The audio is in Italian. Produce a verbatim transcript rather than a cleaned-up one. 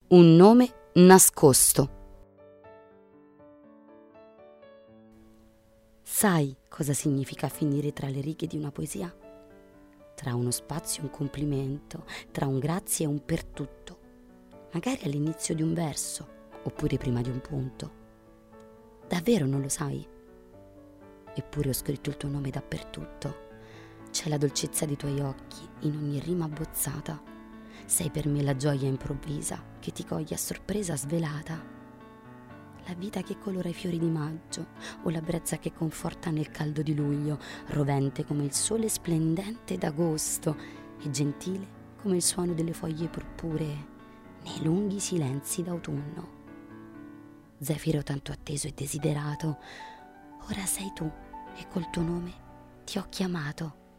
Un nome nascosto. Sai cosa significa finire tra le righe di una poesia? Tra uno spazio e un complimento, tra un grazie e un per tutto, magari all'inizio di un verso, oppure prima di un punto. Davvero non lo sai? Eppure ho scritto il tuo nome dappertutto. C'è la dolcezza dei tuoi occhi in ogni rima abbozzata. Sei per me la gioia improvvisa che ti coglie a sorpresa svelata. La vita che colora i fiori di maggio o la brezza che conforta nel caldo di luglio, rovente come il sole splendente d'agosto e gentile come il suono delle foglie purpuree nei lunghi silenzi d'autunno. Zefiro tanto atteso e desiderato, ora sei tu e col tuo nome ti ho chiamato.